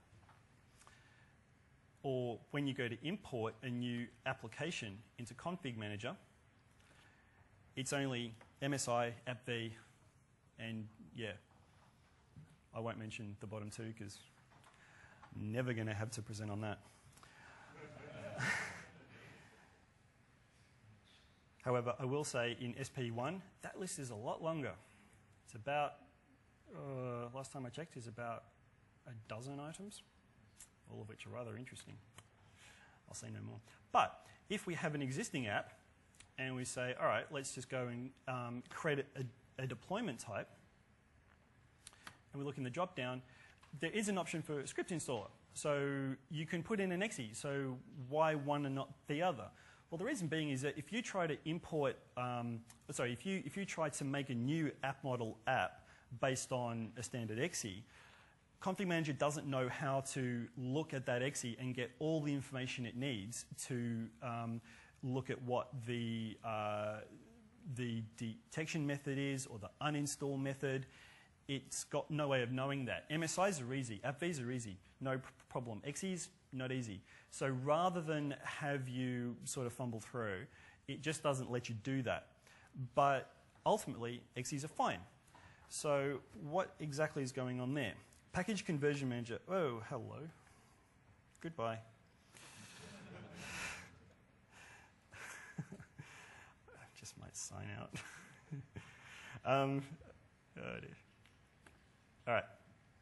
or when you go to import a new application into Config Manager, it's only M S I, app-v, and yeah, I won't mention the bottom two because I'm never going to have to present on that. Uh, however, I will say in S P one, that list is a lot longer. It's about, uh, last time I checked, is about a dozen items, all of which are rather interesting. I'll say no more. But if we have an existing app and we say, all right, let's just go and um, create a, a deployment type, and we look in the drop-down, there is an option for script installer. So you can put in an exe. So why one and not the other? Well, the reason being is that if you try to import, um, sorry, if you, if you try to make a new app model app based on a standard exe, Config Manager doesn't know how to look at that exe and get all the information it needs to um, look at what the, uh, the detection method is or the uninstall method. It's got no way of knowing that. M S Is are easy. app-v's are easy. No pr problem. Exes, not easy. So rather than have you sort of fumble through, it just doesn't let you do that. But ultimately, exes are fine. So what exactly is going on there? Package Conversion Manager. Oh, hello. Goodbye. I just might sign out. um, oh dear. All right.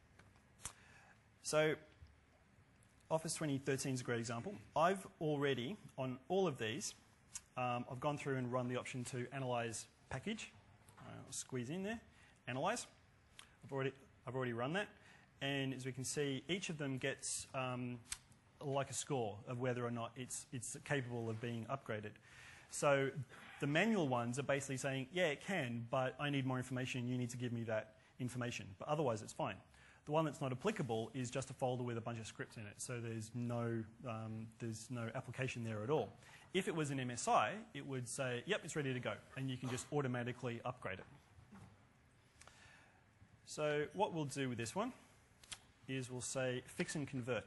So Office twenty thirteen is a great example. I've already, on all of these, um, I've gone through and run the option to analyze package. I'll squeeze in there, analyze. I've already, I've already run that. And as we can see, each of them gets um, like a score of whether or not it's, it's capable of being upgraded. So the manual ones are basically saying, yeah, it can, but I need more information. You need to give me that information. But otherwise, it's fine. The one that's not applicable is just a folder with a bunch of scripts in it, so there's no, um, there's no application there at all. If it was an M S I, it would say, yep, it's ready to go, and you can just automatically upgrade it. So what we'll do with this one is we'll say fix and convert.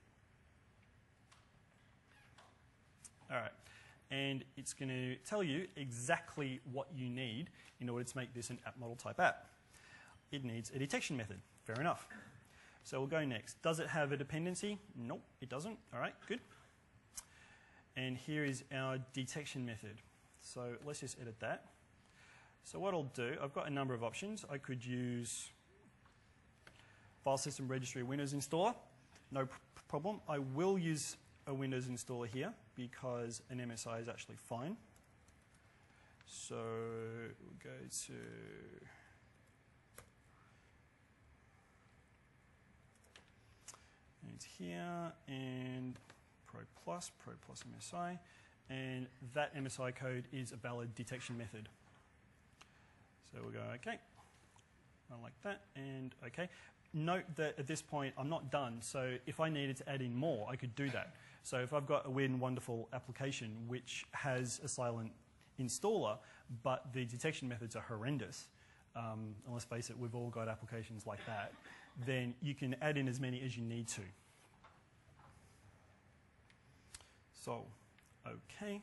All right, and it's going to tell you exactly what you need in order to make this an app model type app. It needs a detection method. Fair enough. So we'll go next. Does it have a dependency? Nope, it doesn't. All right, good. And here is our detection method. So let's just edit that. So what I'll do, I've got a number of options. I could use file system registry Windows installer. No pr problem. I will use a Windows installer here because an M S I is actually fine. So we'll go to it's here and Pro Plus, Pro Plus M S I, and that M S I code is a valid detection method. So we'll go OK, I like that, and OK. Note that at this point I'm not done, so if I needed to add in more, I could do that. So if I've got a weird and wonderful application which has a silent installer, but the detection methods are horrendous, um, and let's face it, we've all got applications like that, then you can add in as many as you need to. So, okay.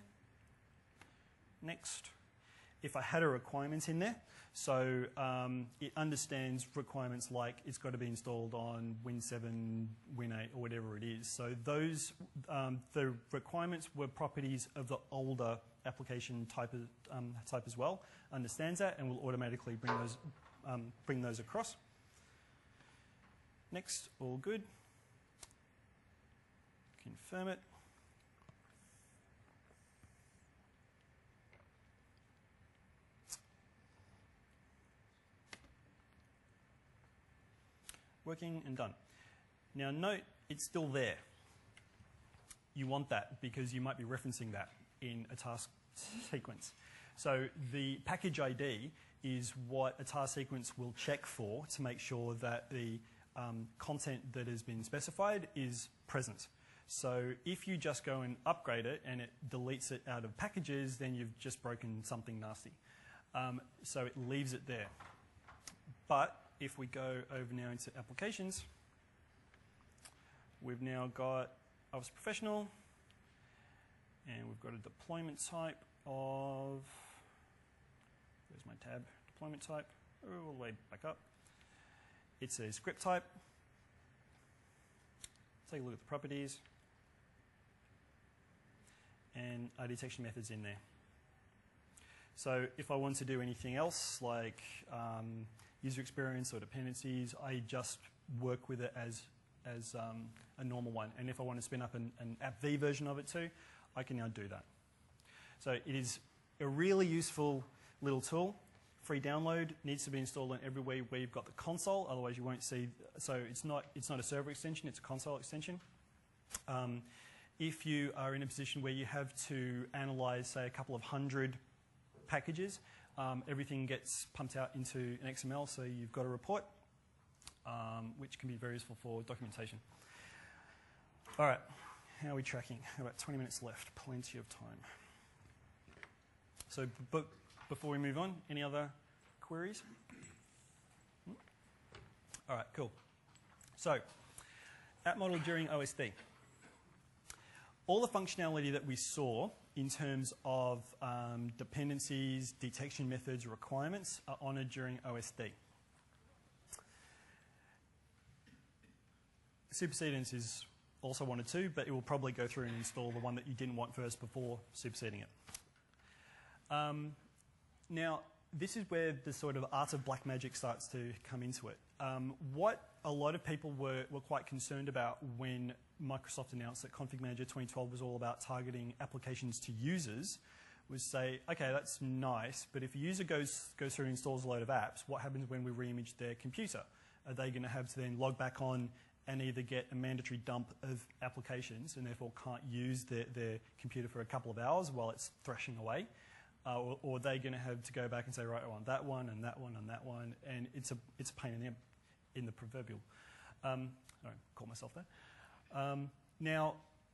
Next, if I had a requirement in there, so um, it understands requirements like it's got to be installed on Win seven, Win eight, or whatever it is. So those, um, the requirements were properties of the older application type, of, um, type as well, understands that, and will automatically bring those, um, bring those across. Next, all good. Confirm it. Working and done. Now note, it's still there. You want that because you might be referencing that in a task sequence. So the package I D is what a task sequence will check for to make sure that the um, content that has been specified is present. So if you just go and upgrade it and it deletes it out of packages, then you've just broken something nasty. Um, so it leaves it there. But if we go over now into applications, we've now got Office Professional, and we've got a deployment type of, where's my tab? Deployment type, all the way back up. It's a script type. Take a look at the properties, and our detection methods in there. So if I want to do anything else, like um, user experience or dependencies, I just work with it as, as um, a normal one. And if I want to spin up an, an app V version of it too, I can now do that. So it is a really useful little tool. Free download, needs to be installed on everywhere where you've got the console, otherwise you won't see. So it's not, it's not a server extension, it's a console extension. Um, if you are in a position where you have to analyze, say, a couple of hundred packages, Um, everything gets pumped out into an X M L, so you've got a report, um, which can be very useful for documentation. All right, how are we tracking? About twenty minutes left, plenty of time. So but before we move on, any other queries? Hmm? All right, cool. So, app model during O S D. All the functionality that we saw in terms of um, dependencies, detection methods, requirements are honoured during O S D. Supersedence is also wanted too, but it will probably go through and install the one that you didn't want first before superseding it. Um, now, this is where the sort of art of black magic starts to come into it. Um, what a lot of people were, were quite concerned about when Microsoft announced that Config Manager twenty twelve was all about targeting applications to users was say, okay, that's nice, but if a user goes, goes through and installs a load of apps, what happens when we re-image their computer? Are they going to have to then log back on and either get a mandatory dump of applications and therefore can't use their, their computer for a couple of hours while it's thrashing away? Uh, or, or are they going to have to go back and say, right, I want that one and that one and that one, and it's a, it's a pain in the in the proverbial. Um, I call myself that. Um, now,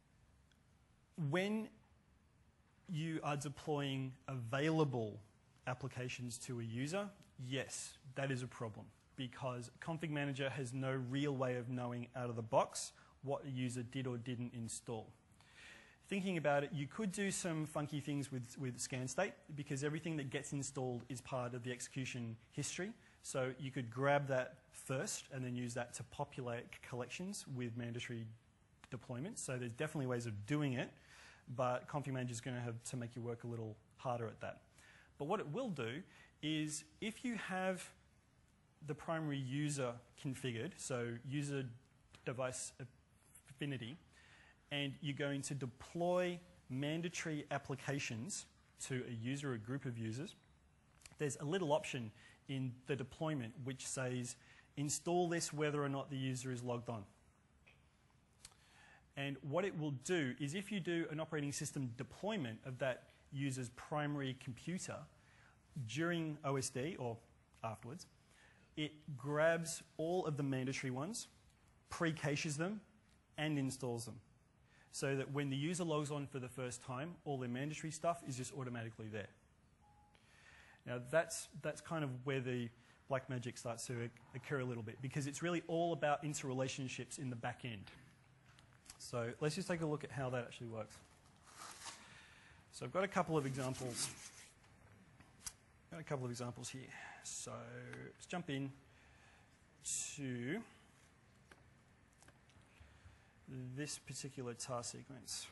when you are deploying available applications to a user, yes, that is a problem because Config Manager has no real way of knowing out of the box what a user did or didn't install. Thinking about it, you could do some funky things with, with scan state because everything that gets installed is part of the execution history. So you could grab that first and then use that to populate collections with mandatory deployments. So there's definitely ways of doing it, but Config Manager is going to have to make you work a little harder at that. But what it will do is if you have the primary user configured, so user device affinity, and you're going to deploy mandatory applications to a user or a group of users, there's a little option in the deployment which says install this whether or not the user is logged on. And what it will do is if you do an operating system deployment of that user's primary computer during O S D or afterwards, it grabs all of the mandatory ones, pre-caches them, and installs them. So that when the user logs on for the first time, all their mandatory stuff is just automatically there. Now that's, that's kind of where the black magic starts to occur a little bit because it's really all about interrelationships in the back end. So let's just take a look at how that actually works. So I've got a couple of examples. Got a couple of examples here. So let's jump in to this particular task sequence.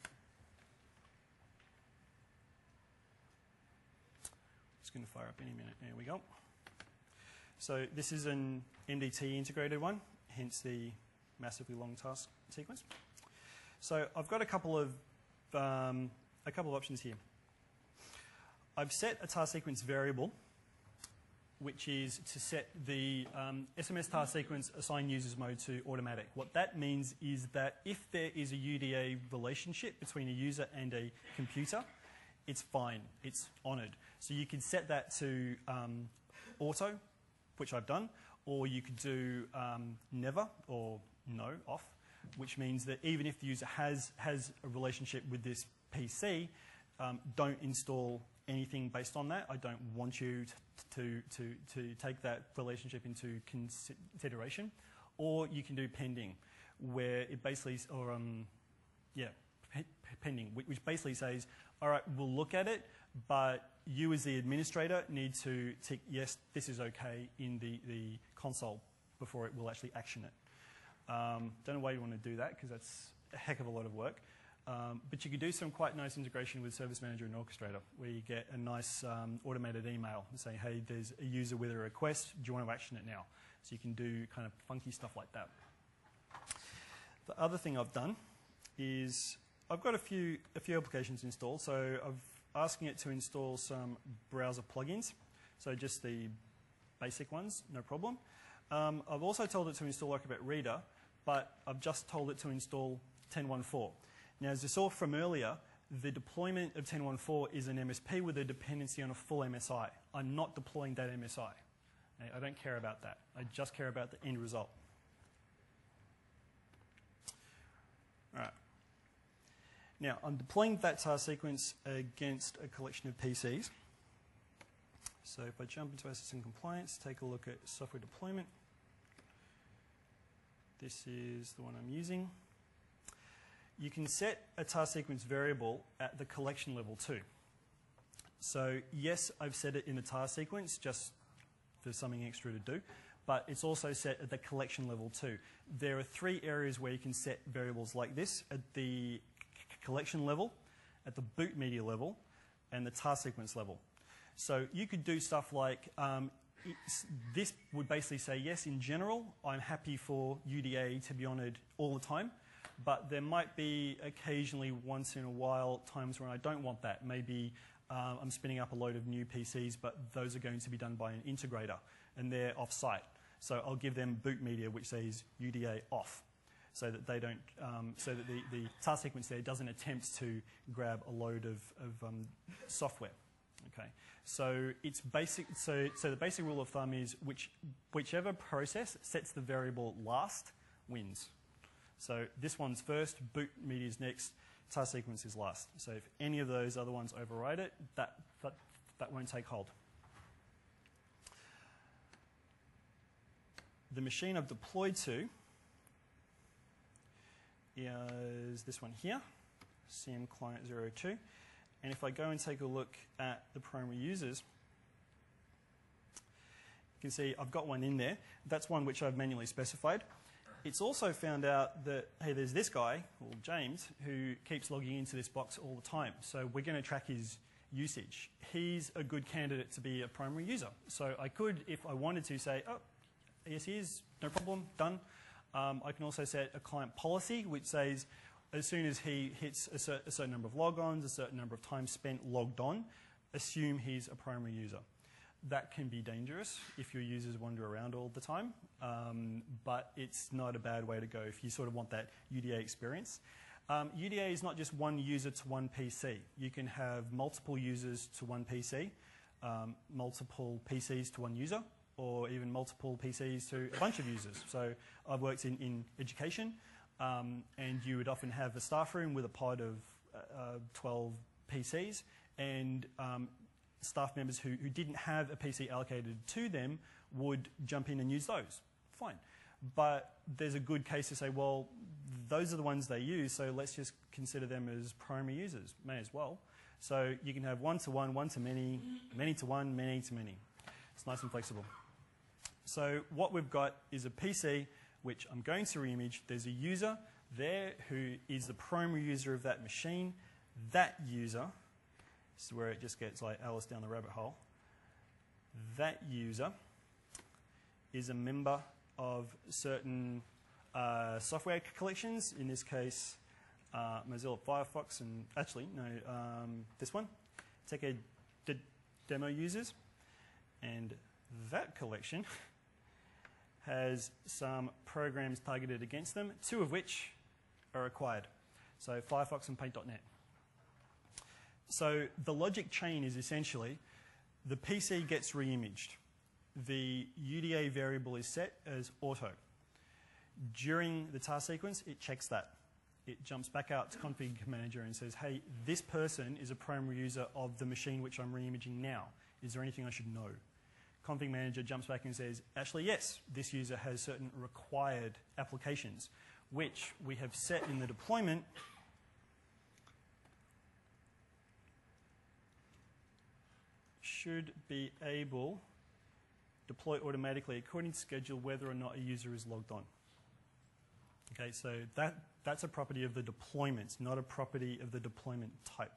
It's going to fire up any minute. There we go. So this is an M D T integrated one, hence the massively long task sequence. So I've got a couple of um, a couple of options here. I've set a task sequence variable, which is to set the um, S M S task sequence assign users mode to automatic. What that means is that if there is a U D A relationship between a user and a computer, it's fine, it's honoured. So you can set that to um, auto, which I've done, or you could do um, never or no, off, which means that even if the user has, has a relationship with this P C, um, don't install anything based on that. I don't want you to, to, to, to take that relationship into consideration. Or you can do pending, where it basically, or um, yeah, pending, which basically says, all right, we'll look at it, but you as the administrator need to tick, yes, this is okay in the, the console before it will actually action it. Um, don't know why you want to do that, because that's a heck of a lot of work. Um, but you could do some quite nice integration with Service Manager and Orchestrator, where you get a nice um, automated email and say, hey, there's a user with a request, do you want to action it now? So you can do kind of funky stuff like that. The other thing I've done is I've got a few, a few applications installed, so I'm asking it to install some browser plugins, so just the basic ones, no problem. Um, I've also told it to install Acrobat Reader, but I've just told it to install ten one four. Now, as you saw from earlier, the deployment of ten one four is an M S P with a dependency on a full M S I. I'm not deploying that M S I. I don't care about that. I just care about the end result. All right. Now, I'm deploying that task sequence against a collection of P Cs. So if I jump into S S M Compliance, take a look at software deployment. This is the one I'm using. You can set a task sequence variable at the collection level too. So yes, I've set it in the task sequence just for something extra to do, but it's also set at the collection level too. There are three areas where you can set variables like this: at the collection level, at the boot media level, and the task sequence level. So you could do stuff like, um, this would basically say, yes, in general, I'm happy for U D A to be honoured all the time, but there might be occasionally, once in a while, times when I don't want that. Maybe um, I'm spinning up a load of new P Cs, but those are going to be done by an integrator, and they're off-site. So I'll give them boot media, which says U D A off, so that they don't, um, so that the, the task sequence there doesn't attempt to grab a load of, of um, software. Okay, so it's basic. So, so the basic rule of thumb is which, whichever process sets the variable last wins. So this one's first, boot media's next, task sequence is last. So if any of those other ones override it, that that, that won't take hold. The machine I've deployed to is this one here, C M client zero two. And if I go and take a look at the primary users, you can see I've got one in there. That's one which I've manually specified. It's also found out that, hey, there's this guy, or James, who keeps logging into this box all the time. So we're going to track his usage. He's a good candidate to be a primary user. So I could, if I wanted to, say, oh, yes, he is, no problem, done. Um, I can also set a client policy which says as soon as he hits a, cer a certain number of logons, a certain number of time spent logged on, assume he's a primary user. That can be dangerous if your users wander around all the time, um, but it's not a bad way to go if you sort of want that U D A experience. Um, U D A is not just one user to one P C. You can have multiple users to one P C, um, multiple P Cs to one user, or even multiple P Cs to a bunch of users. So I've worked in, in education, um, and you would often have a staff room with a pod of uh, twelve P Cs, and um, staff members who, who didn't have a P C allocated to them would jump in and use those. Fine. But there's a good case to say, well, those are the ones they use, so let's just consider them as primary users. May as well. So you can have one-to-one, one-to-many, many-to-one, many-to-many. It's nice and flexible. So what we've got is a P C, which I'm going to reimage. There's a user there who is the primary user of that machine. That user, this is where it just gets like Alice down the rabbit hole. That user is a member of certain uh, software collections, in this case, uh, Mozilla Firefox, and actually, no, um, this one, TechEd demo users. And that collection has some programs targeted against them, two of which are required. So Firefox and Paint dot net. So the logic chain is essentially the P C gets reimaged. The U D A variable is set as auto. During the task sequence, it checks that. It jumps back out to Config Manager and says, hey, this person is a primary user of the machine which I'm reimaging now. Is there anything I should know? Config Manager jumps back and says, actually, yes, this user has certain required applications, which we have set in the deployment should be able to deploy automatically according to schedule whether or not a user is logged on. Okay, so that, that's a property of the deployment, not a property of the deployment type.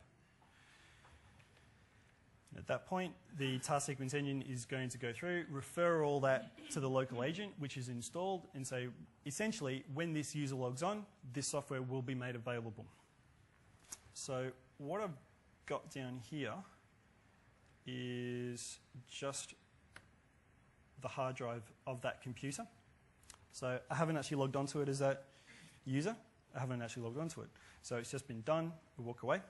At that point, the task sequence engine is going to go through, refer all that to the local agent, which is installed, and say, essentially, when this user logs on, this software will be made available. So what I've got down here is just the hard drive of that computer. So I haven't actually logged onto it as that user. I haven't actually logged onto it. So it's just been done. We walk away.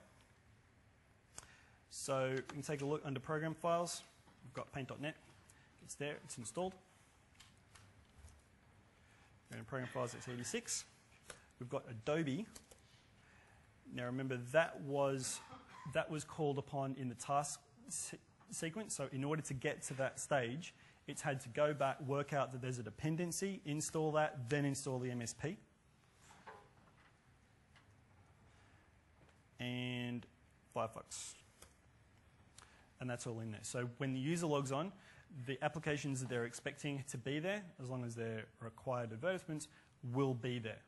So we can take a look under program files. We've got Paint dot net. It's there. It's installed. We're in program files, it's eighty-six. We've got Adobe. Now remember, that was, that was called upon in the task se sequence. So in order to get to that stage, it's had to go back, work out that there's a dependency, install that, then install the M S P. And Firefox. And that's all in there. So when the user logs on, the applications that they're expecting to be there, as long as they're required advertisements, will be there.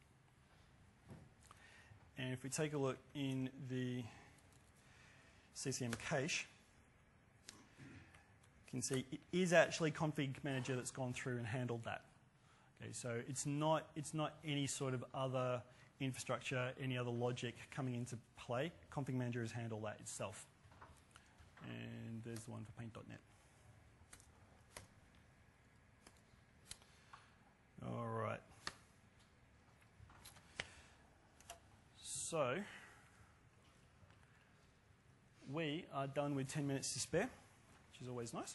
And if we take a look in the C C M cache, you can see it is actually Config Manager that's gone through and handled that. Okay, so it's not, it's not any sort of other infrastructure, any other logic coming into play. Config Manager has handled that itself. And there's the one for Paint dot net. All right. So we are done with ten minutes to spare, which is always nice.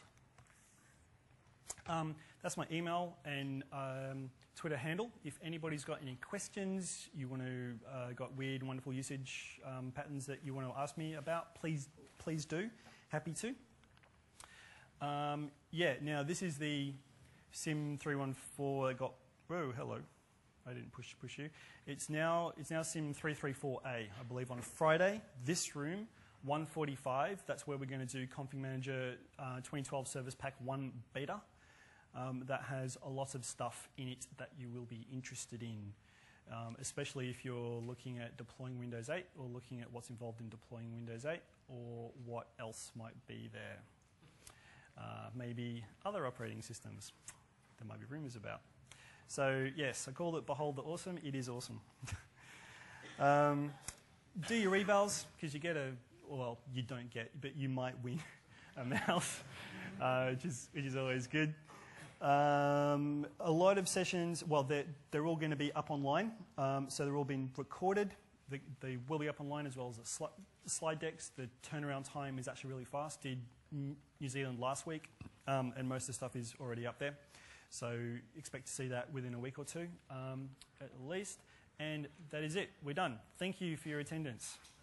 Um, that's my email and um, Twitter handle. If anybody's got any questions, you want to uh, got weird, wonderful usage um, patterns that you want to ask me about, please, please do. Happy to. Um, yeah. Now this is the Sim three one four that got. Whoa, hello. I didn't push push you. It's now it's now Sim three three four A. I believe on Friday. This room. one forty-five. That's where we're going to do Config Manager uh, twenty twelve Service Pack one Beta. Um, that has a lot of stuff in it that you will be interested in, um, especially if you're looking at deploying Windows eight or looking at what's involved in deploying Windows eight or what else might be there. Uh, maybe other operating systems there might be rumors about. So yes, I call it Behold the Awesome. It is awesome. um, do your evals because you get a, well, you don't get, but you might win a mouse, uh, which is which is always good. Um, a lot of sessions, well, they're, they're all going to be up online, um, so they're all being recorded. They, they will be up online as well as the sli slide decks. The turnaround time is actually really fast. Did New Zealand last week, um, and most of the stuff is already up there. So expect to see that within a week or two, um, at least. And that is it. We're done. Thank you for your attendance.